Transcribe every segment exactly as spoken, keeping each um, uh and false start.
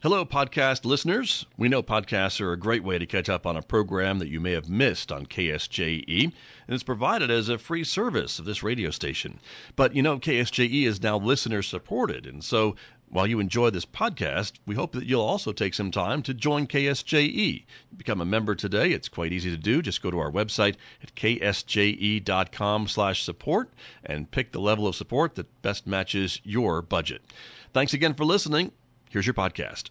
Hello, podcast listeners. We know podcasts are a great way to catch up on a program that you may have missed on K S J E, and it's provided as a free service of this radio station. But you know, K S J E is now listener-supported, and so while you enjoy this podcast, we hope that you'll also take some time to join K S J E. Become a member today. It's quite easy to do. Just go to our website at k s j e dot com slash support and pick the level of support that best matches your budget. Thanks again for listening. Here's your podcast.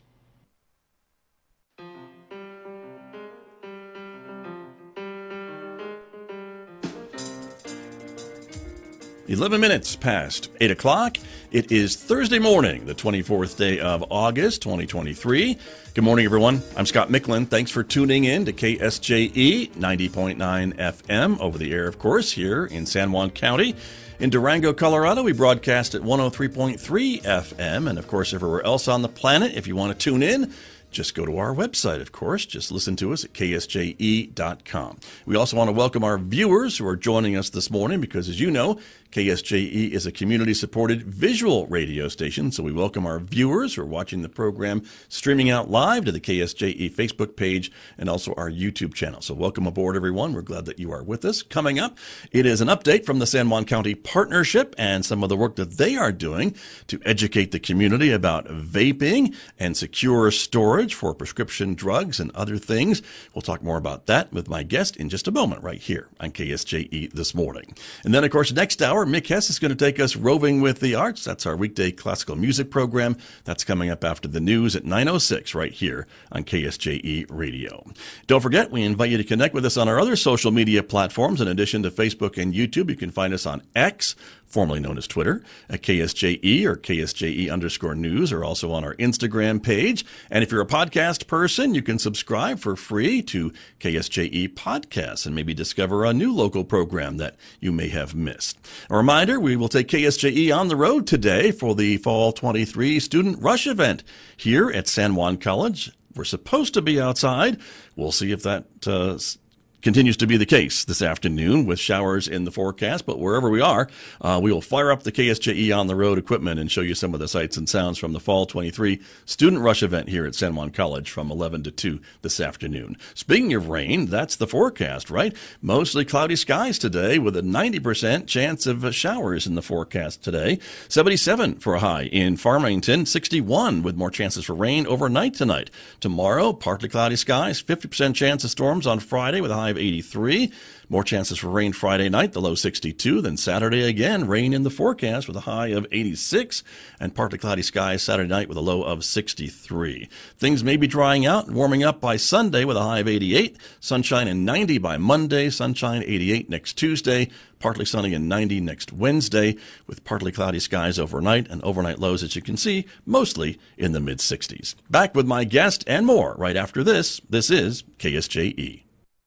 eleven minutes past eight o'clock. It is Thursday morning, the twenty-fourth day of August, twenty twenty-three. Good morning, everyone. I'm Scott Micklin. Thanks for tuning in to K S J E ninety point nine F M, over the air, of course, here in San Juan County. In Durango, Colorado, we broadcast at one oh three point three F M, and of course, everywhere else on the planet. If you want to tune in, just go to our website, of course. Just listen to us at k s j e dot com. We also want to welcome our viewers who are joining us this morning because, as you know, K S J E is a community-supported visual radio station, so we welcome our viewers who are watching the program streaming out live to the K S J E Facebook page and also our YouTube channel. So welcome aboard, everyone. We're glad that you are with us. Coming up, it is an update from the San Juan County Partnership and some of the work that they are doing to educate the community about vaping and secure storage for prescription drugs and other things. We'll talk more about that with my guest in just a moment right here on K S J E this morning. And then, of course, next hour, Mick Hess is going to take us roving with the arts. That's our weekday classical music program. That's coming up after the news at nine oh six right here on K S J E Radio. Don't forget, we invite you to connect with us on our other social media platforms. In addition to Facebook and YouTube, you can find us on X, formerly known as Twitter, at K S J E or K S J E underscore news, or also on our Instagram page. And if you're a podcast person, you can subscribe for free to K S J E podcasts and maybe discover a new local program that you may have missed. A reminder, we will take K S J E on the road today for the Fall twenty-three Student Rush event here at San Juan College. We're supposed to be outside. We'll see if that uh, continues to be the case this afternoon with showers in the forecast, but wherever we are, uh, we will fire up the K S J E on the road equipment and show you some of the sights and sounds from the Fall twenty-three Student Rush event here at San Juan College from eleven to two this afternoon. Speaking of rain, that's the forecast, right? Mostly cloudy skies today with a ninety percent chance of showers in the forecast today. seventy-seven for a high in Farmington, sixty-one with more chances for rain overnight tonight. Tomorrow, partly cloudy skies, fifty percent chance of storms on Friday with a high of eighty-three. More chances for rain Friday night, the low sixty-two. Then Saturday again, rain in the forecast with a high of eighty-six. And partly cloudy skies Saturday night with a low of sixty-three. Things may be drying out and warming up by Sunday with a high of eighty-eight. Sunshine and ninety by Monday. Sunshine eighty-eight next Tuesday. Partly sunny and ninety next Wednesday with partly cloudy skies overnight and overnight lows, as you can see, mostly in the mid sixties. Back with my guest and more right after this. This is K S J E.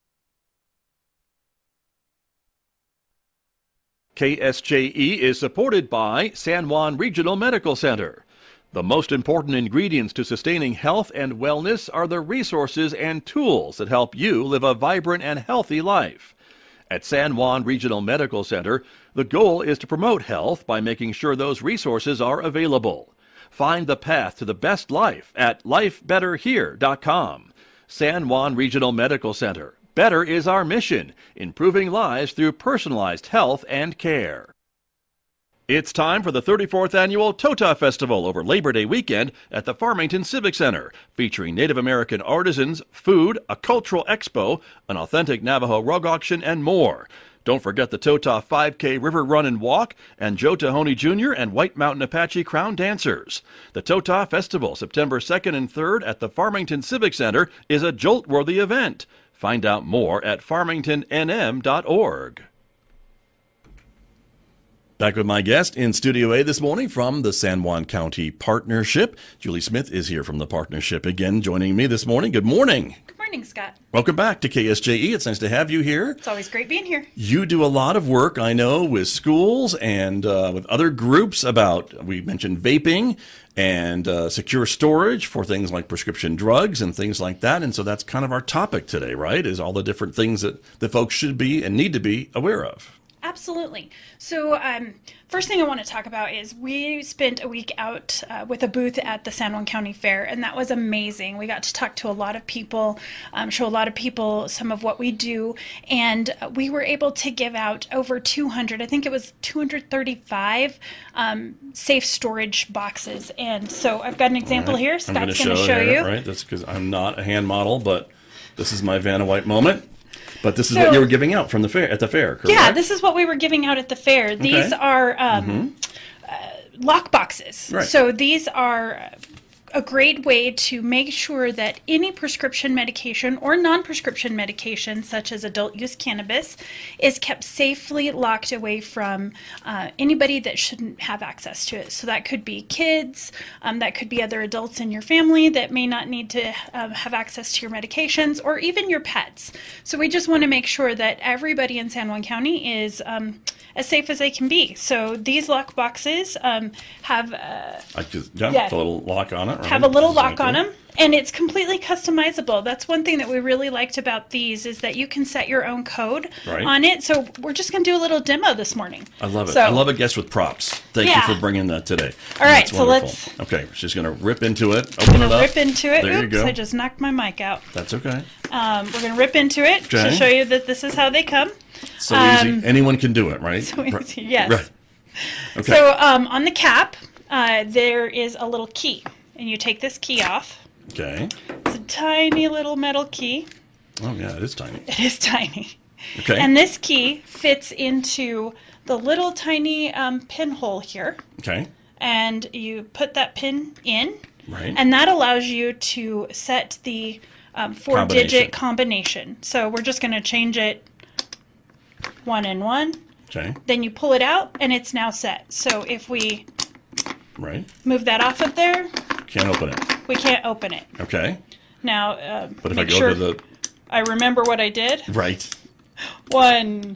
K S J E is supported by San Juan Regional Medical Center. The most important ingredients to sustaining health and wellness are the resources and tools that help you live a vibrant and healthy life. At San Juan Regional Medical Center, the goal is to promote health by making sure those resources are available. Find the path to the best life at life better here dot com. San Juan Regional Medical Center. Better is our mission, improving lives through personalized health and care. It's time for the thirty-fourth Annual Tota Festival over Labor Day weekend at the Farmington Civic Center, featuring Native American artisans, food, a cultural expo, an authentic Navajo rug auction, and more. Don't forget the Tota five K River Run and Walk and Joe Tahoney Junior and White Mountain Apache Crown Dancers. The Tota Festival, September second and third at the Farmington Civic Center, is a jolt-worthy event. Find out more at farmington n m dot org. Back with my guest in Studio A this morning from the San Juan County Partnership. Julie Smith is here from the Partnership again, joining me this morning. Good morning. Good morning, Scott. Welcome back to K S J E. It's nice to have you here. It's always great being here. You do a lot of work, I know, with schools and uh, with other groups about, we mentioned vaping and uh, secure storage for things like prescription drugs and things like that. And so that's kind of our topic today, right, is all the different things that the folks should be and need to be aware of. Absolutely. So, um, first thing I want to talk about is we spent a week out uh, with a booth at the San Juan County Fair, and that was amazing. We got to talk to a lot of people, um, show a lot of people some of what we do, and we were able to give out over two hundred, I think it was two hundred thirty-five um, safe storage boxes. And so I've got an example Right. here. I'm Scott's going to going to show, show here, you. Right, that's because I'm not a hand model, but this is my Vanna White moment. But this is So- what you were giving out from the fair at the fair, correct? Yeah, this is what we were giving out at the fair. These Okay. are um, uh, lock boxes. Right. So these are a great way to make sure that any prescription medication or non-prescription medication, such as adult use cannabis, is kept safely locked away from uh, anybody that shouldn't have access to it. So that could be kids, um, that could be other adults in your family that may not need to um, have access to your medications, or even your pets. So we just want to make sure that everybody in San Juan County is um, as safe as they can be. So these lock boxes um, have uh, I just, yeah, Yeah. the little lock on it, right? have a little lock Exactly. on them, and it's completely customizable. That's one thing that we really liked about these, is that you can set your own code Right. on it. So we're just going to do a little demo this morning. I love it. So- I love a guest with props. Thank Yeah. you for bringing that today. All right, That's so wonderful. let's- Okay, she's going to rip into it. I'm Open going it to up. rip into it. There you Oops, go. I just knocked my mic out. That's okay. Um, we're going to rip into it Okay. to show you that this is how they come. So Um, easy. Anyone can do it, right? so Right. easy, yes. Right. Okay. So um, on the cap, uh, there is a little key, and you take this key off. okay. It's a tiny little metal key. Oh yeah, it is tiny. It is tiny. Okay. And this key fits into the little tiny um, pinhole here, okay. and you put that pin in, Right. and that allows you to set the um, four-digit combination. So we're just going to change it one and one. Okay. Then you pull it out, and it's now set. So if we Right. move that off of there, Can't open it. we can't open it. Okay. Now, uh, But if I make go sure to the I remember what I did. right, One,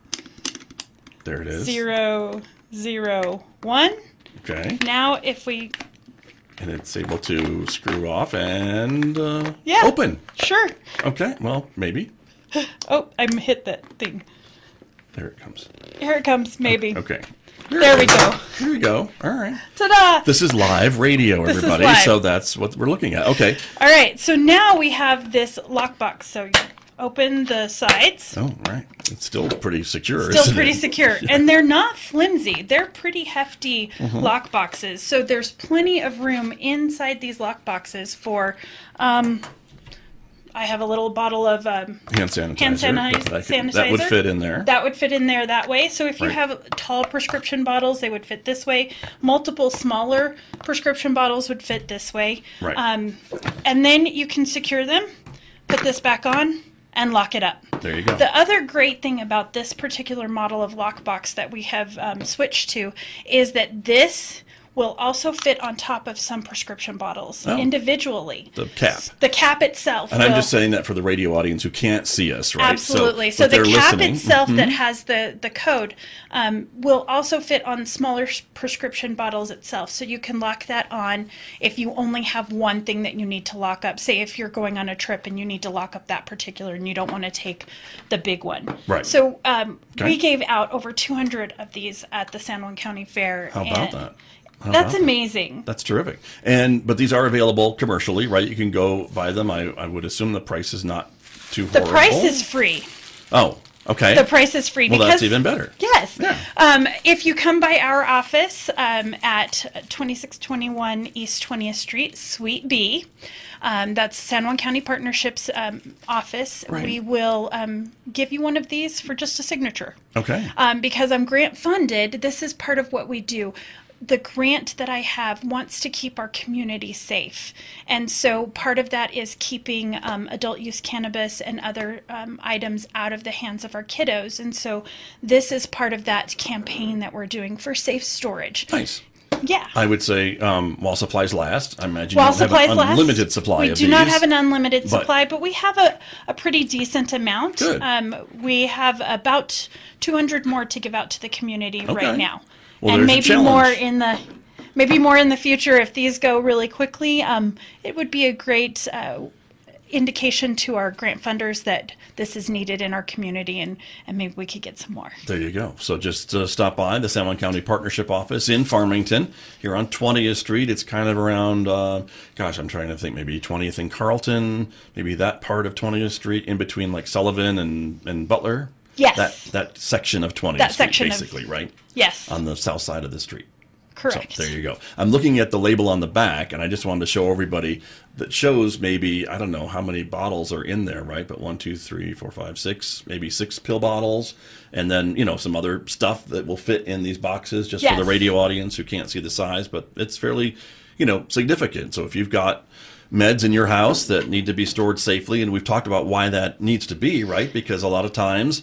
there it is. zero, zero, one. Okay. Now if we, And it's able to screw off and uh, Yeah. open. sure. Okay. Well, maybe. Oh, I hit that thing. There it comes. Here it comes, maybe. Okay. There we go. Here we go. All right. Ta-da! This is live radio, This is everybody. live. So that's what we're looking at. Okay. All right, so now we have this lockbox. So you open the sides. Oh, right. It's still pretty secure. Still isn't pretty it? secure. And they're not flimsy. They're pretty hefty Mm-hmm. lock boxes. So there's plenty of room inside these lock boxes for, um, I have a little bottle of um, Hand sanitizer. hand sanitizer. That, that could- that would fit in there. That would fit in there that way. So if you Right. have tall prescription bottles, they would fit this way. Multiple smaller prescription bottles would fit this way. Right. Um, and then you can secure them, put this back on, and lock it up. There you go. The other great thing about this particular model of lockbox that we have um, switched to is that this will also fit on top of some prescription bottles Oh. individually. The cap. The cap itself. And I'm will- just saying that for the radio audience who can't see us, right? Absolutely. So, So, but the they're cap listening. Mm-hmm. itself that has the, the code um, will also fit on smaller s- prescription bottles itself. So you can lock that on if you only have one thing that you need to lock up. Say if you're going on a trip and you need to lock up that particular and you don't want to take the big one. Right. So um, Okay. we gave out over two hundred of these at the San Juan County Fair. How about and that? How That's about that? amazing. That's terrific. And but these are available commercially, right? You can go buy them. I, I would assume the price is not too The horrible. price is free. Oh, okay. The price is free well, because that's even better. Yes. Yeah. Um, if you come by our office um, at twenty-six twenty-one East twentieth Street, Suite B, um, that's San Juan County Partnerships um, office, Right. we will um, give you one of these for just a signature. Okay. Um, because I'm grant funded, this is part of what we do. The grant that I have wants to keep our community safe. And so part of that is keeping um, adult use cannabis and other um, items out of the hands of our kiddos. And so this is part of that campaign that we're doing for safe storage. Nice. Yeah. I would say um, while supplies last. I imagine While you don't supplies have an last, unlimited supply we of do these. not have an unlimited but- supply, but we have a, a pretty decent amount. Good. Um, we have about two hundred more to give out to the community Okay. right now. Well, and there's a maybe challenge. more in the maybe more in the future if these go really quickly. Um, it would be a great uh, indication to our grant funders that this is needed in our community, and, and maybe we could get some more. There you go. So just uh, stop by the San Juan County Partnership Office in Farmington here on twentieth Street. It's kind of around, uh, gosh, I'm trying to think, maybe twentieth and Carlton, maybe that part of twentieth Street in between like Sullivan and, and Butler. Yes. That, that section of twentieth That Street, section basically, of, right? Yes. On the south side of the street. Correct. So there you go. I'm looking at the label on the back, and I just wanted to show everybody that shows maybe, I don't know how many bottles are in there, right? But one, two, three, four, five, six, maybe six pill bottles, and then, you know, some other stuff that will fit in these boxes just Yes. for the radio audience who can't see the size, but it's fairly, you know, significant. So if you've got meds in your house that need to be stored safely, and we've talked about why that needs to be, right? Because a lot of times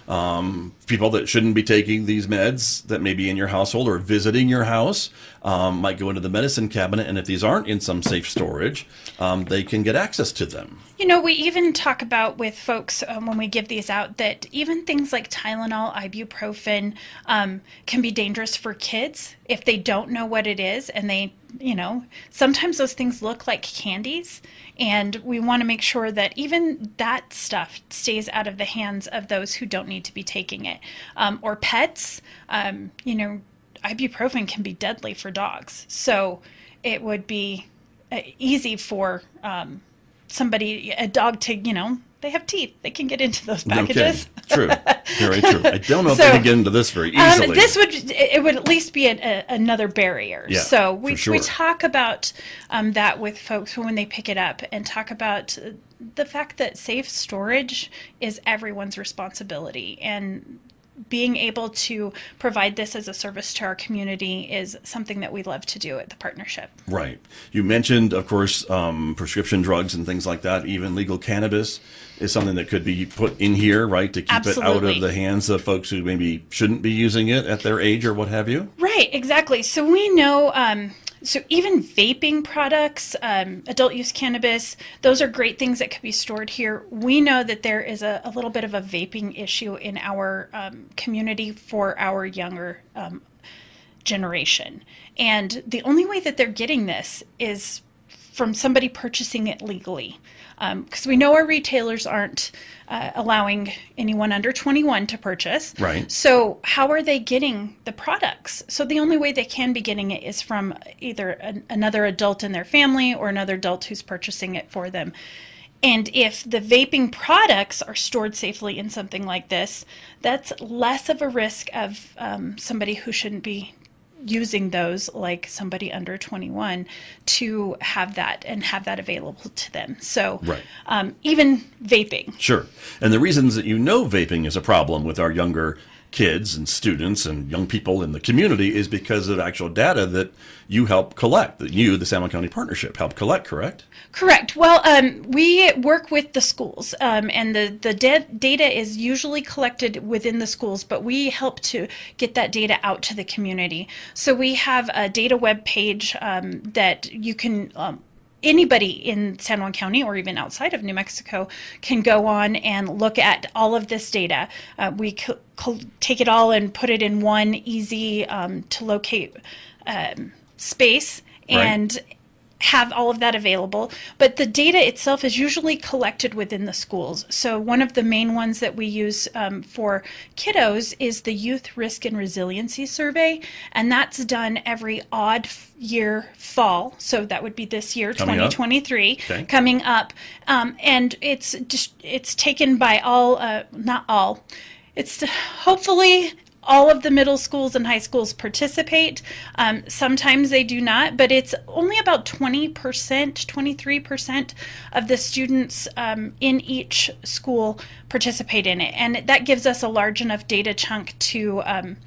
Um, people that shouldn't be taking these meds that may be in your household or visiting your house um, might go into the medicine cabinet, and if these aren't in some safe storage, um, they can get access to them. You know, we even talk about with folks um, when we give these out that even things like Tylenol, ibuprofen um, can be dangerous for kids if they don't know what it is. And they, you know, sometimes those things look like candies. And we want to make sure that even that stuff stays out of the hands of those who don't need to be taking it. Um, or pets, um, you know, ibuprofen can be deadly for dogs. So it would be uh, easy for um, somebody, a dog to, you know, they have teeth. They can get into those packages. Okay. True. Very true. I don't know if So, they can get into this very easily. Um, this would, it would at least be a, a, another barrier. Yeah, so we, for sure. we talk about um, that with folks when they pick it up, and talk about the fact that safe storage is everyone's responsibility. And being able to provide this as a service to our community is something that we love to do at the partnership. Right. You mentioned, of course, um, prescription drugs and things like that. Even legal cannabis is something that could be put in here, right, to keep Absolutely. it out of the hands of folks who maybe shouldn't be using it at their age or what have you. Right, exactly. So we know, um, so even vaping products, um, adult use cannabis, those are great things that could be stored here. We know that there is a, a little bit of a vaping issue in our um, community for our younger um, generation. And the only way that they're getting this is from somebody purchasing it legally. Because um, we know our retailers aren't uh, allowing anyone under twenty-one to purchase. Right. So how are they getting the products? So the only way they can be getting it is from either an, another adult in their family or another adult who's purchasing it for them. And if the vaping products are stored safely in something like this, that's less of a risk of um, somebody who shouldn't be using those, like somebody under twenty-one, to have that and have that available to them. So Right. um, even vaping. Sure. And the reasons that you know vaping is a problem with our younger kids and students and young people in the community is because of actual data that you help collect, that you, the San Juan County Partnership, help collect, correct? Correct. Well, um, we work with the schools, um, and the, the da- data is usually collected within the schools, but we help to get that data out to the community. So we have a data web page um, that you can um, anybody in San Juan County or even outside of New Mexico can go on and look at all of this data. Uh, we co- co- take it all and put it in one easy um, to locate um, space and Right. have all of that available. But the data itself is usually collected within the schools. So one of the main ones that we use um, for kiddos is the Youth Risk and Resiliency Survey, and that's done every odd f- year fall. So that would be this year, Coming up. twenty twenty-three, Okay. coming up. Um, and it's just, it's taken by all, uh, not all, it's hopefully all of the middle schools and high schools participate. Um, sometimes they do not, but it's only about twenty percent, twenty-three percent of the students um, in each school participate in it. And that gives us a large enough data chunk to um,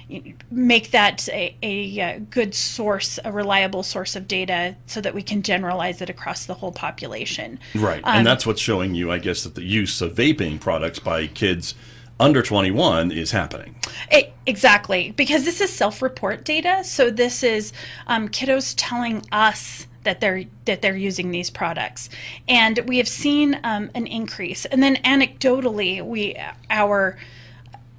make that a, a good source, a reliable source of data so that we can generalize it across the whole population. Right. Um, and that's what's showing you, I guess, that the use of vaping products by kids under twenty-one is happening. It, exactly, because this is self-report data. So this is um, kiddos telling us that they're that they're using these products, and we have seen um, an increase. And then anecdotally, we our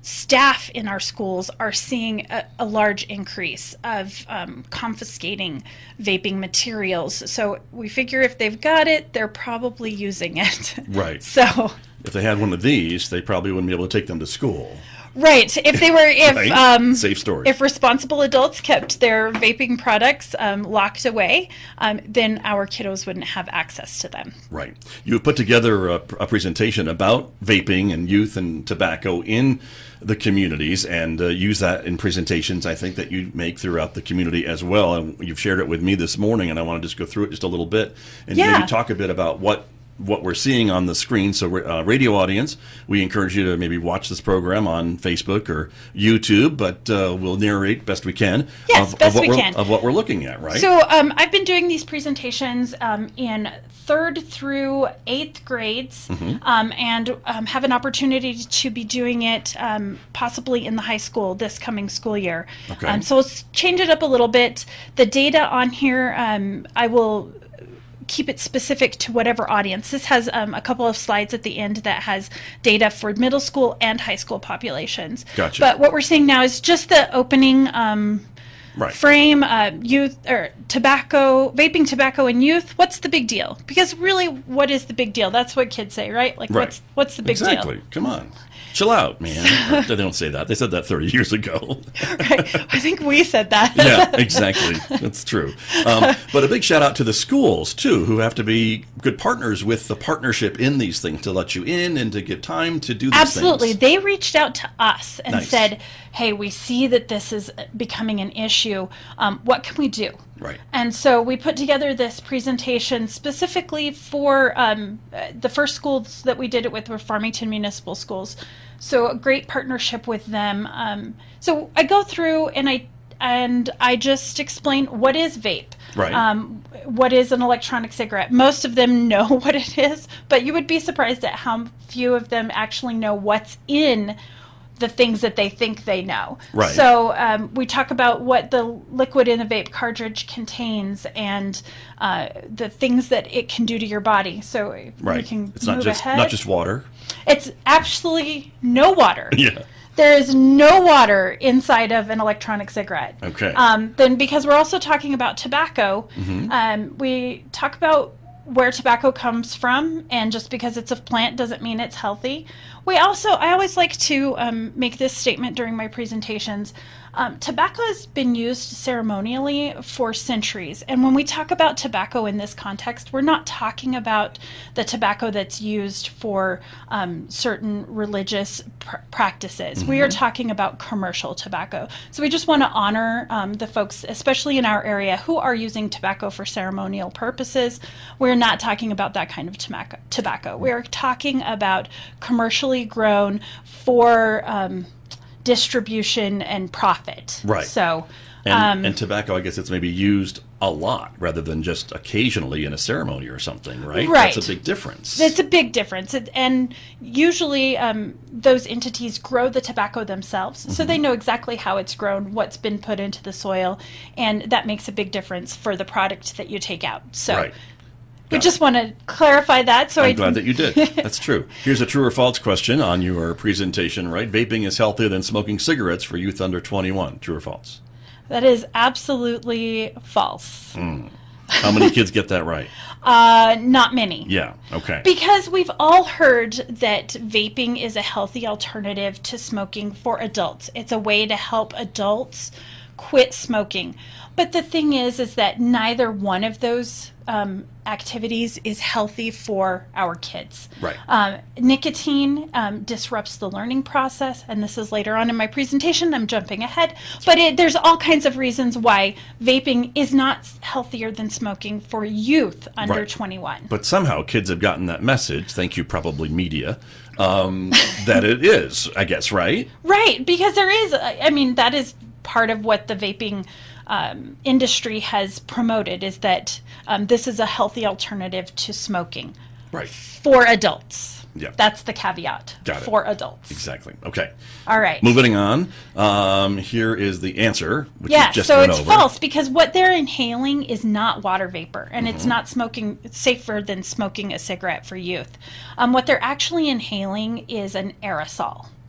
staff in our schools are seeing a, a large increase of um, confiscating vaping materials. So we figure if they've got it, they're probably using it. Right. So if they had one of these, they probably wouldn't be able to take them to school. Right. If they were, if Right? um, Safe storage. if responsible adults kept their vaping products um, locked away, um, then our kiddos wouldn't have access to them. Right. You have put together a, a presentation about vaping and youth and tobacco in the communities, and uh, use that in presentations, I think, that you make throughout the community as well. And you've shared it with me this morning, and I want to just go through it just a little bit and Yeah. maybe talk a bit about what what we're seeing on the screen. So, uh, radio audience, we encourage you to maybe watch this program on Facebook or YouTube, but uh, we'll narrate best we can Yes, of, best of, what we we're, can. of what we're looking at, right? So um, I've been doing these presentations um, in third through eighth grades, Mm-hmm. um, and um, have an opportunity to be doing it um, possibly in the high school this coming school year. Okay. Um, so let's change it up a little bit. The data on here, um, I will keep it specific to whatever audience. This has um, a couple of slides at the end that has data for middle school and high school populations. Gotcha. But what we're seeing now is just the opening um, Right. frame, uh, youth or tobacco, vaping tobacco in youth. What's the big deal? Because really, what is the big deal? That's what kids say, right? Like, Right. what's what's the big Exactly. deal? Come on. Chill out, man. Or they don't say that. They said that thirty years ago. Right. I think we said that. Yeah, exactly. That's true. Um, but a big shout out to the schools, too, who have to be good partners with the partnership in these things to let you in and to get time to do these Absolutely. things. They reached out to us and Nice. said, hey, we see that this is becoming an issue. Um, what can we do? Right. And so we put together this presentation specifically for um, uh, the first schools that we did it with were Farmington Municipal Schools. So a great partnership with them. Um, so I go through and I and I just explain what is vape. Right. Um, what is an electronic cigarette? Most of them know what it is, but you would be surprised at how few of them actually know what's in the things that they think they know. Right. So um, we talk about what the liquid in the vape cartridge contains and uh, the things that it can do to your body. So we Right. can It's move not just ahead. not just water. It's actually no water. Yeah. There is no water inside of an electronic cigarette. Okay. Um, then, because we're also talking about tobacco, Mm-hmm. um, we talk about where tobacco comes from, and just because it's a plant doesn't mean it's healthy. We also, I always like to um, make this statement during my presentations. Um, tobacco has been used ceremonially for centuries. And when we talk about tobacco in this context, we're not talking about the tobacco that's used for um, certain religious pr- practices. We are talking about commercial tobacco. So we just want to honor um, the folks, especially in our area, who are using tobacco for ceremonial purposes. We're not talking about that kind of tobacco. tobacco. We're talking about commercially grown for um, distribution and profit. Right. So, And, um, and tobacco, I guess it's maybe used a lot rather than just occasionally in a ceremony or something, right? Right. That's a big difference. it's a big difference. It- And usually um, those entities grow the tobacco themselves. So Mm-hmm. they know exactly how it's grown, what's been put into the soil, and that makes a big difference for the product that you take out. So Right. we Got just want to clarify that. So I'm I, glad that you did. That's true. Here's a true or false question on your presentation, right? Vaping is healthier than smoking cigarettes for youth under twenty-one. True or false? that is absolutely false. How many kids get that right? Uh, not many. Yeah. Okay. Because we've all heard that vaping is a healthy alternative to smoking for adults. It's a way to help adults quit smoking. But the thing is, is that neither one of those um, activities is healthy for our kids. Right. Um, nicotine um, disrupts the learning process, and this is later on in my presentation. I'm jumping ahead, but it, there's all kinds of reasons why vaping is not healthier than smoking for youth under Right. twenty-one. But somehow kids have gotten that message, thank you probably media, um, that it is, I guess, right? Right, because there is, I mean, that is part of what the vaping um, industry has promoted, is that um, this is a healthy alternative to smoking Right. for adults. Yeah. That's the caveat. Got it. For adults. Exactly. Okay. All right. Moving on. Um, here is the answer, which Yeah, we just so went it's over. false because what they're inhaling is not water vapor, and Mm-hmm. it's not smoking it's safer than smoking a cigarette for youth. Um, what they're actually inhaling is an aerosol.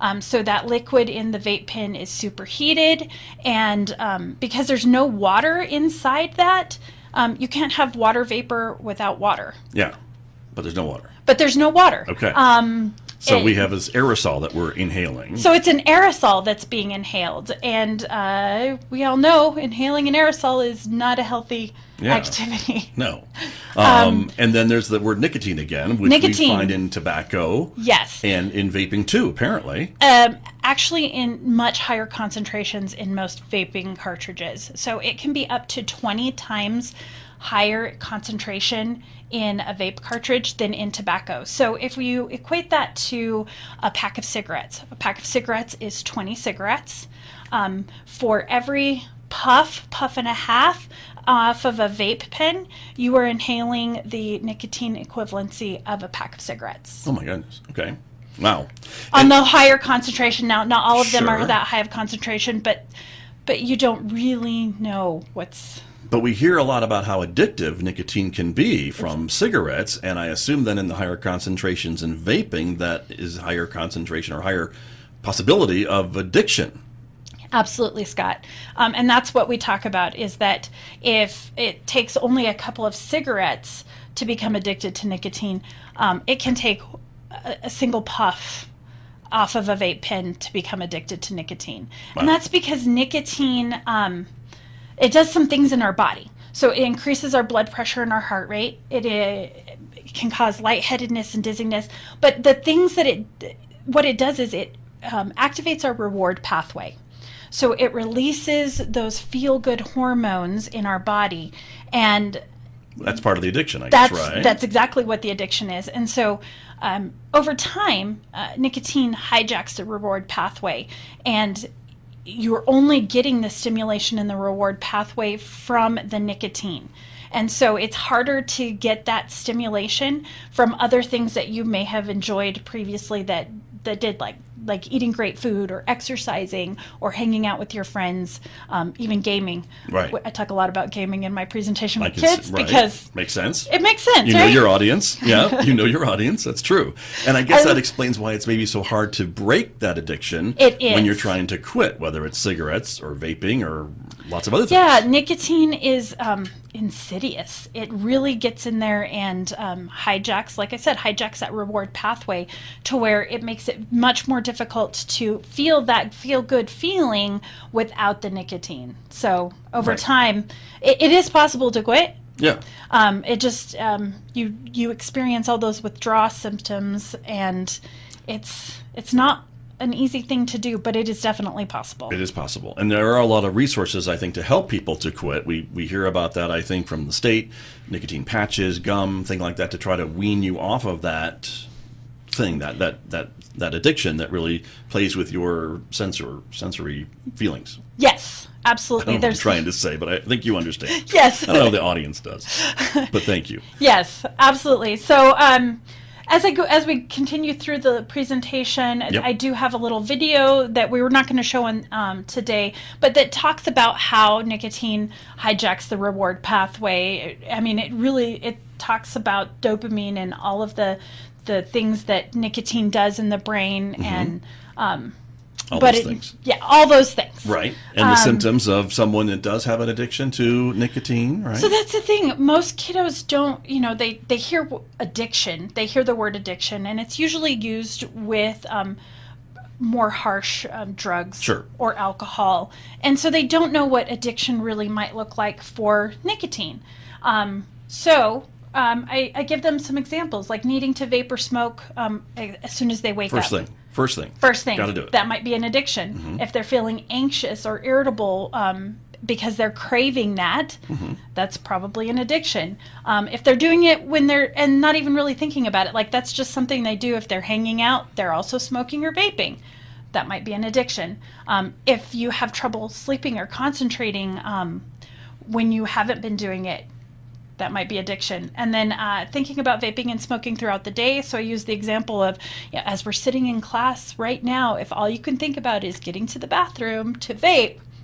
Um, so that liquid in the vape pen is superheated, and um, because there's no water inside that, um, you can't have water vapor without water. Yeah, but there's no water. But there's no water. Okay. Um, So it- we have this aerosol that we're inhaling. So it's an aerosol that's being inhaled, and uh, we all know inhaling an aerosol is not a healthy Yeah. activity. No. Um, and then there's the word nicotine again, which Nicotine. we find in tobacco Yes. and in vaping too, apparently. Um, actually, in much higher concentrations in most vaping cartridges. So it can be up to twenty times higher concentration in a vape cartridge than in tobacco. So if you equate that to a pack of cigarettes, a pack of cigarettes is twenty cigarettes. Um, for every puff, puff and a half off of a vape pen, you are inhaling the nicotine equivalency of a pack of cigarettes. Oh my goodness. Okay. Wow. On the higher concentration. Now, not all of them Sure. are that high of concentration, but but you don't really know what's... But we hear a lot about how addictive nicotine can be from cigarettes, and I assume then in the higher concentrations in vaping, that is higher concentration or higher possibility of addiction. Absolutely, Scott. Um, and that's what we talk about, is that if it takes only a couple of cigarettes to become addicted to nicotine, um, it can take a, a single puff off of a vape pen to become addicted to nicotine. Wow. And that's because nicotine, um, it does some things in our body. So it increases our blood pressure and our heart rate. It, it can cause lightheadedness and dizziness. But the things that it, what it does is it um, activates our reward pathway. So it releases those feel-good hormones in our body, and That's part of the addiction, I that's guess, right? that's exactly what the addiction is. And so um, over time, uh, nicotine hijacks the reward pathway, and you're only getting the stimulation in the reward pathway from the nicotine. And so it's harder to get that stimulation from other things that you may have enjoyed previously that, that did like like eating great food or exercising or hanging out with your friends, um, even gaming. Right. I talk a lot about gaming in my presentation I with can s- kids right. because Makes sense. it makes sense, You know right? your audience. Yeah, you know your audience. That's true. And I guess I- that explains why it's maybe so hard to break that addiction It when is. you're trying to quit, whether it's cigarettes or vaping or lots of other things. Yeah, nicotine is um, insidious. It really gets in there and um, hijacks, like I said, hijacks that reward pathway to where it makes it much more difficult to feel that feel-good feeling without the nicotine. So over Right. time, it, it is possible to quit. Yeah. Um, it just um, you you experience all those withdrawal symptoms, and it's it's not an easy thing to do, but it is definitely possible. It is possible. And there are a lot of resources, I think, to help people to quit. We we hear about that, I think, from the state, nicotine patches, gum, thing like that, to try to wean you off of that thing, that that that, that addiction that really plays with your sensor sensory feelings. Yes, I absolutely. don't know what I'm There's trying to say, but I think you understand. yes, I don't know if the audience does, but thank you. yes, absolutely. So, um, as I go, as we continue through the presentation, Yep. I do have a little video that we were not going to show on um, today, but that talks about how nicotine hijacks the reward pathway. I mean, it really it talks about dopamine and all of the the things that nicotine does in the brain, and um, All but those it, things. yeah, all those things. Right. And the Um, symptoms of someone that does have an addiction to nicotine, right? So that's the thing. Most kiddos don't, you know, they, they hear w- addiction. They hear the word addiction, and it's usually used with um, more harsh um, drugs Sure. or alcohol. And so they don't know what addiction really might look like for nicotine. Um, so um, I, I give them some examples, like needing to vape or smoke um, a- as soon as they wake First up. thing. First thing. First thing, Got to do it. that might be an addiction. Mm-hmm. If they're feeling anxious or irritable um, because they're craving that, Mm-hmm. that's probably an addiction. Um, if they're doing it when they're, and not even really thinking about it, like that's just something they do if they're hanging out, they're also smoking or vaping. That might be an addiction. Um, if you have trouble sleeping or concentrating um, when you haven't been doing it, that might be addiction. And then uh, thinking about vaping and smoking throughout the day. So I use the example of, you know, as we're sitting in class right now, if all you can think about is getting to the bathroom to vape,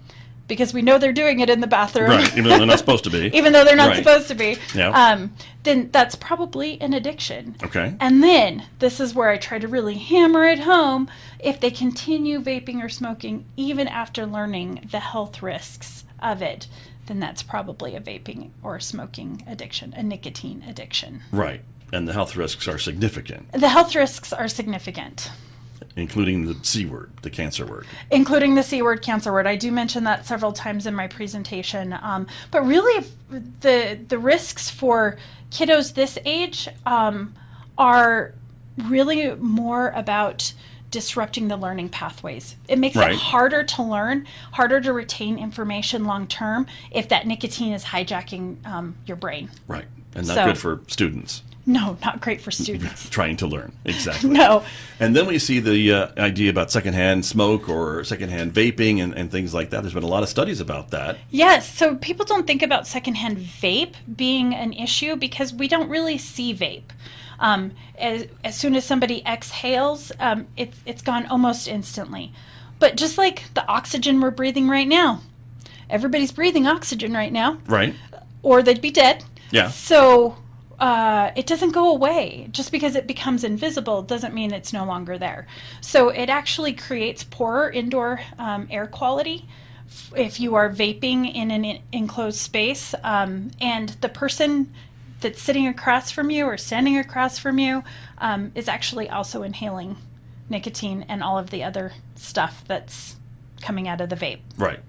because we know they're doing it in the bathroom. Right, even though they're not supposed to be. Even though they're not Right. supposed to be. Yeah. Um, then that's probably an addiction. Okay. And then, this is where I try to really hammer it home, if they continue vaping or smoking even after learning the health risks of it, then that's probably a vaping or smoking addiction, a nicotine addiction. Right. And the health risks are significant, The health risks are significant, including the C word, the cancer word. including the C word, cancer word. I do mention that several times in my presentation. Um, but really, the the risks for kiddos this age um, are really more about disrupting the learning pathways. It makes Right. it harder to learn, harder to retain information long term if that nicotine is hijacking um, your brain. Right. And not So- good for students No, not great for students. trying to learn. Exactly. No. And then we see the uh, idea about secondhand smoke or secondhand vaping and, and things like that. There's been a lot of studies about that. Yes, so people don't think about secondhand vape being an issue because we don't really see vape. Um, as, as soon as somebody exhales, um, it's it's gone almost instantly. But just like the oxygen we're breathing right now, everybody's breathing oxygen right now, Right. or they'd be dead. Yeah. So uh, it doesn't go away. Just because it becomes invisible doesn't mean it's no longer there. So it actually creates poorer indoor um, air quality f- if you are vaping in an in- enclosed space. Um, and the person that's sitting across from you or standing across from you um, is actually also inhaling nicotine and all of the other stuff that's coming out of the vape. Right.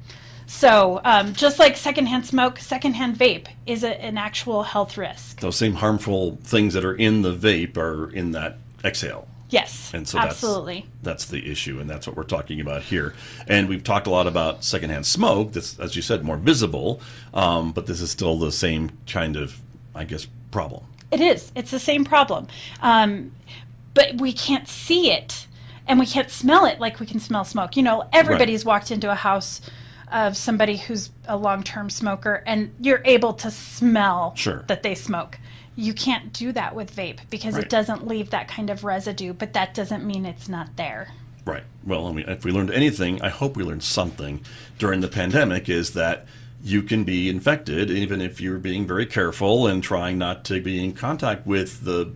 So um, just like secondhand smoke, secondhand vape is a, an actual health risk. Those same harmful things that are in the vape are in that exhale. Yes, And so absolutely. That's, that's the issue, and that's what we're talking about here. And we've talked a lot about secondhand smoke. That's, as you said, more visible, um, but this is still the same kind of, I guess, problem. It is. It's the same problem. Um, but we can't see it, and we can't smell it like we can smell smoke. You know, everybody's walked into a house of somebody who's a long-term smoker, and you're able to smell Sure. that they smoke. You can't do that with vape because Right. it doesn't leave that kind of residue, but that doesn't mean it's not there. Right. Well, I mean, if we learned anything, I hope we learned something during the pandemic, is that you can be infected even if you're being very careful and trying not to be in contact with the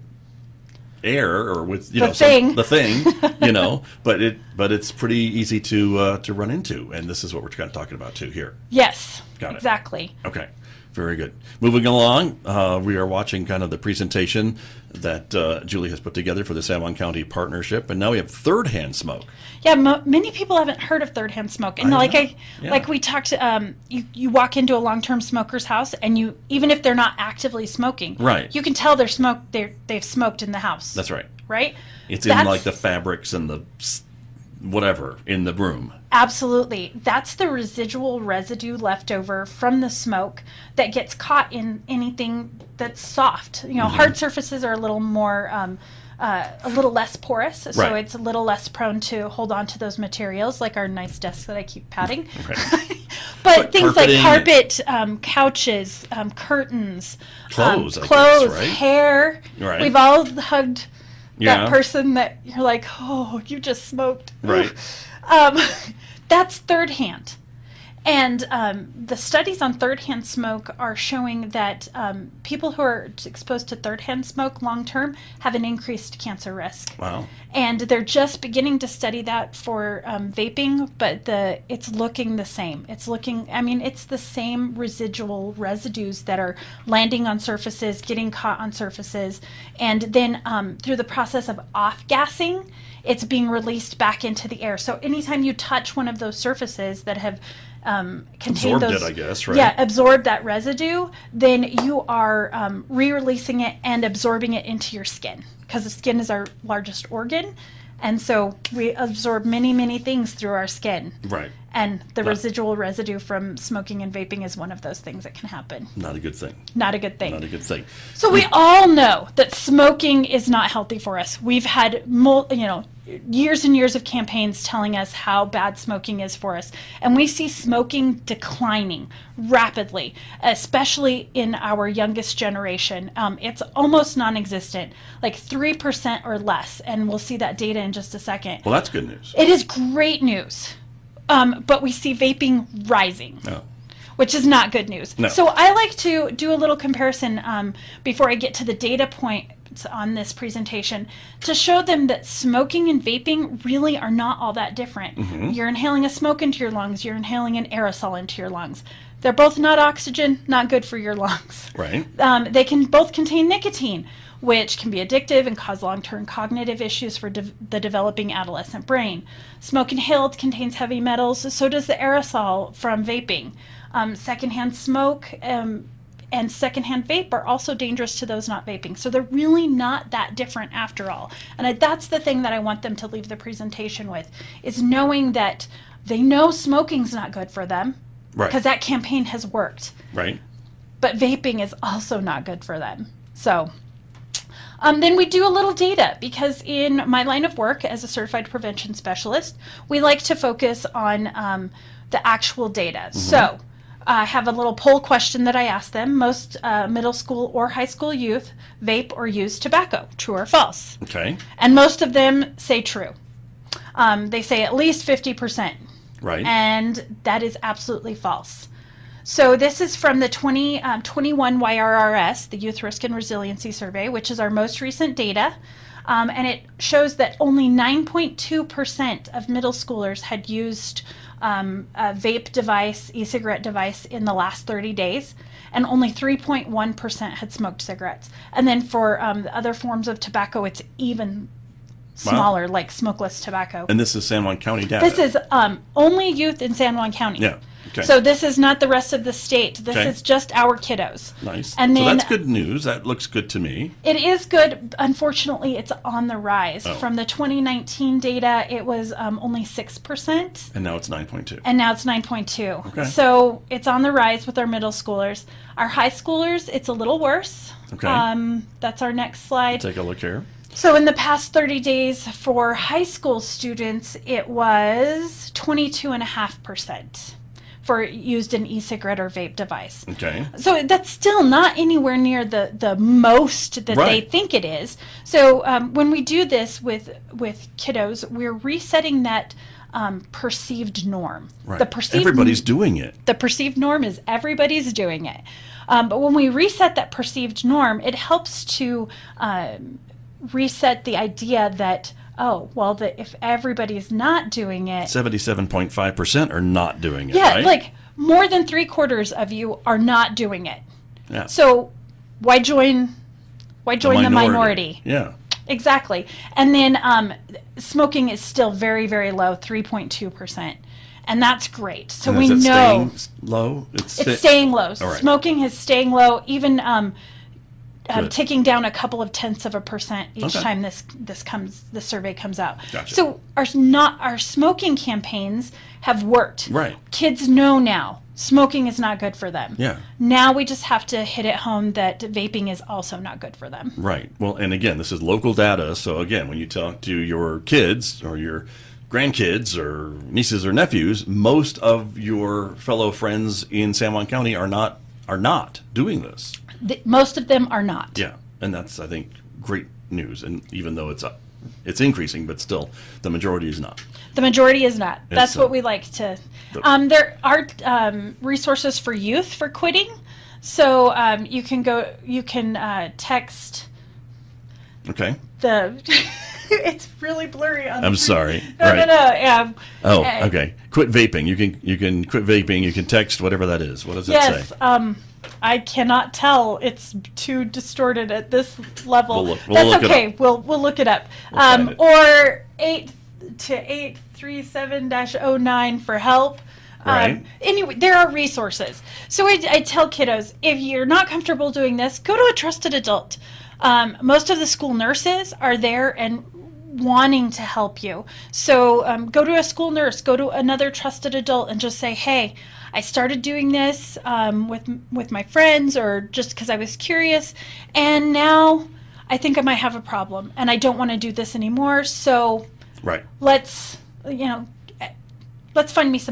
air or with you The know some- thing. the thing, you know. But it but it's pretty easy to uh, to run into, and this is what we're kind of talking about too here. Yes, Got it. exactly. Okay, very good. Moving along, uh, we are watching kind of the presentation that uh, Julie has put together for the San Juan County Partnership, and now we have third-hand smoke. Yeah, mo- many people haven't heard of third-hand smoke, and I like know. I, Yeah. like we talked, um, you you walk into a long-term smoker's house, and you even if they're not actively smoking, Right. you can tell they're smoke they they've smoked in the house. That's right. right. It's in That's- like the fabrics and the s- whatever in the room. Absolutely. That's the residual residue left over from the smoke that gets caught in anything that's soft. You know, Mm-hmm. hard surfaces are a little more, um, uh, a little less porous, so Right. it's a little less prone to hold on to those materials, like our nice desk that I keep patting. Right. but But things like carpeting- carpet, um, couches, um, curtains, Clothes, I um, guess, clothes, right? hair. Right. We've all hugged Yeah. that person that you're like, oh, you just smoked. Right. Um, that's third hand. And um, the studies on third hand smoke are showing that um, people who are exposed to third hand smoke long term have an increased cancer risk. Wow. And they're just beginning to study that for um, vaping, but the it's looking the same. It's looking, I mean, it's the same residual residues that are landing on surfaces, getting caught on surfaces, and then um, through the process of off gassing, it's being released back into the air. So anytime you touch one of those surfaces that have um, contained Absorbed those, it, I guess, right? Yeah, absorb that residue, then you are um, re-releasing it and absorbing it into your skin, because the skin is our largest organ, and so we absorb many, many things through our skin. Right. And the Not- residual residue from smoking and vaping is one of those things that can happen. Not a good thing. Not a good thing. Not a good thing. So we all know that smoking is not healthy for us. We've had, mul- you know, years and years of campaigns telling us how bad smoking is for us, and we see smoking declining rapidly, especially in our youngest generation. Um, it's almost non-existent, like three percent or less, and we'll see that data in just a second. Well, that's good news. It is great news. um, but we see vaping rising. No. Which is not good news. No. So I like to do a little comparison um, before I get to the data points on this presentation to show them that smoking and vaping really are not all that different. Mm-hmm. You're inhaling a smoke into your lungs. You're inhaling an aerosol into your lungs. They're both not oxygen, not good for your lungs. Right. Um, they can both contain nicotine, which can be addictive and cause long-term cognitive issues for de- the developing adolescent brain. Smoke inhaled contains heavy metals, so does the aerosol from vaping. Um, secondhand smoke um, and secondhand vape are also dangerous to those not vaping. So they're really not that different after all. And I, that's the thing that I want them to leave the presentation with, is knowing that they know smoking's not good for them, Right. because that campaign has worked. Right. But vaping is also not good for them. So um, then we do a little data, because in my line of work as a certified prevention specialist, we like to focus on um, the actual data. Mm-hmm. So I have a little poll question that I ask them. Most uh, middle school or high school youth vape or use tobacco, true or false? Okay. And most of them say true. Um, they say at least fifty percent. Right. And that is absolutely false. So this is from the twenty twenty-one Y R R S, the Youth Risk and Resiliency Survey, which is our most recent data. Um, and it shows that only nine point two percent of middle schoolers had used um, a vape device, e-cigarette device in the last thirty days, and only three point one percent had smoked cigarettes. And then for um, the other forms of tobacco, it's even smaller, wow. like smokeless tobacco. And this is San Juan County data. This is um, only youth in San Juan County. Yeah. Okay. So this is not the rest of the state. This okay. is just our kiddos. Nice. And so then, that's good news. That looks good to me. It is good. Unfortunately, it's on the rise. Oh. From the twenty nineteen data, it was um, only six percent. And now it's nine point two. And now it's nine point two. Okay. So it's on the rise with our middle schoolers. Our high schoolers, it's a little worse. Okay. Um, that's our next slide. Take a look here. So in the past thirty days for high school students, it was twenty-two point five percent for used an e-cigarette or vape device. Okay. So that's still not anywhere near the, the most that right. they think it is. So um, when we do this with with kiddos, we're resetting that um, perceived norm. Right. The perceived Everybody's doing it. The perceived norm is everybody's doing it. Um, but when we reset that perceived norm, it helps to um, reset the idea that, oh, well, the, if everybody's not doing it... seventy-seven point five percent are not doing it, Yeah, right? like more than three quarters of you are not doing it. Yeah. So why join why join the minority? The minority? Yeah. Exactly. And then um, smoking is still very, very low, three point two percent. And that's great. So and we is it know... staying low? It's, it's sta- staying low. All right. Smoking is staying low, even... Um, Um, Good. ticking down a couple of tenths of a percent each Okay. time this this comes the survey comes out. Gotcha. So our not our smoking campaigns have worked. Right. Kids know now smoking is not good for them. Yeah. Now we just have to hit it home that vaping is also not good for them. Right. Well, and again, this is local data. So again, when you talk to your kids or your grandkids or nieces or nephews, most of your fellow friends in San Juan County are not are not doing this. The, most of them are not. Yeah, and that's, I think, great news. And even though it's uh, it's increasing, but still, the majority is not. The majority is not. And That's so- what we like to. The- Um, there are um, resources for youth for quitting. So um, you can go. You can uh, text Okay. the. It's really blurry on the I'm screen. sorry. No, Right. no, no. Yeah. Oh, Uh, okay. Quit vaping. You can you can quit vaping. You can text whatever that is. What does it Yes. say? Um, I cannot tell. It's too distorted at this level. We'll look- we'll That's look it okay. up. We'll we'll look it up. We'll um, find it. Or eight to eight three seven dash oh nine for help. Right. Um, anyway, there are resources. So I, I tell kiddos, if you're not comfortable doing this, go to a trusted adult. Um, most of the school nurses are there and wanting to help you. So um, go to a school nurse, go to another trusted adult and just say, hey, I started doing this um, with with my friends or just because I was curious, and now I think I might have a problem and I don't want to do this anymore. So Right. let's, you know, let's find me some help.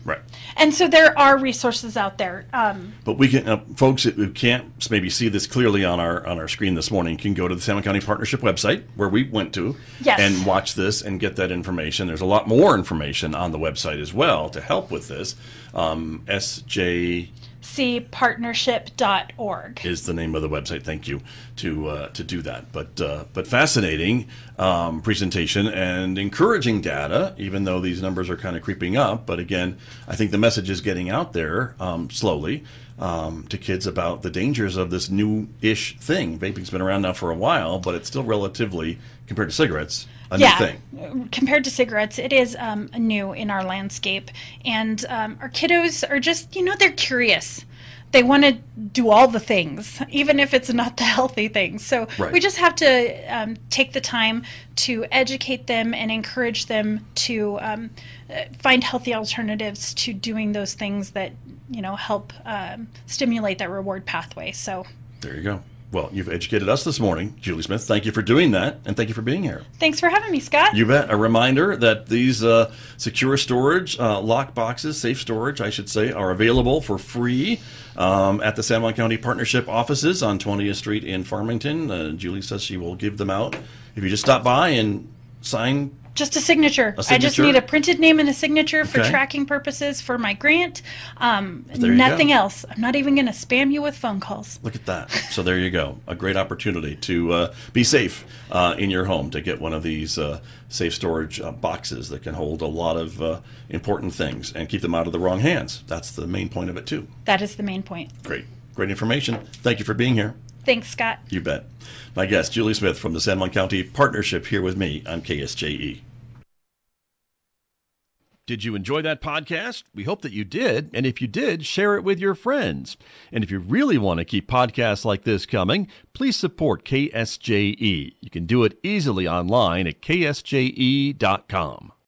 Right. And so there are resources out there. Um, But we can, uh, folks who can't maybe see this clearly on our on our screen this morning, can go to the San Juan County Partnership website where we went to Yes. and watch this and get that information. There's a lot more information on the website as well to help with this. Um, S J see partnership dot org. is the name of the website. Thank you to uh, to do that. But uh, but fascinating um, presentation and encouraging data, even though these numbers are kind of creeping up. But again, I think the message is getting out there um, slowly um, to kids about the dangers of this new-ish thing. Vaping's been around now for a while, but it's still relatively, compared to cigarettes, a yeah, new thing. Compared to cigarettes, it is um, new in our landscape. And um, our kiddos are just, you know, they're curious. They want to do all the things, even if it's not the healthy things. So Right. we just have to um, take the time to educate them and encourage them to um, uh, find healthy alternatives to doing those things that, you know, help um, stimulate that reward pathway. So There you go. Well, you've educated us this morning, Julie Smith. Thank you for doing that, and thank you for being here. thanks for having me, Scott. You bet. A reminder that these uh, secure storage, uh, lock boxes, safe storage, I should say, are available for free um, at the San Juan County Partnership offices on twentieth Street in Farmington. Uh, Julie says she will give them out if you just stop by and sign. Just a signature. A I just signature? need a printed name and a signature for Okay. tracking purposes for my grant. Um, There you nothing go. else. I'm not even going to spam you with phone calls. Look at that. So there you go. A great opportunity to uh, be safe uh, in your home, to get one of these uh, safe storage uh, boxes that can hold a lot of uh, important things and keep them out of the wrong hands. That's the main point of it, too. That is the main point. Great. Great information. Thank you for being here. Thanks, Scott. You bet. My guest, Julie Smith from the San Juan County Partnership, here with me on K S J E. Did you enjoy that podcast? We hope that you did. And if you did, share it with your friends. And if you really want to keep podcasts like this coming, please support K S J E. You can do it easily online at K S J E dot com.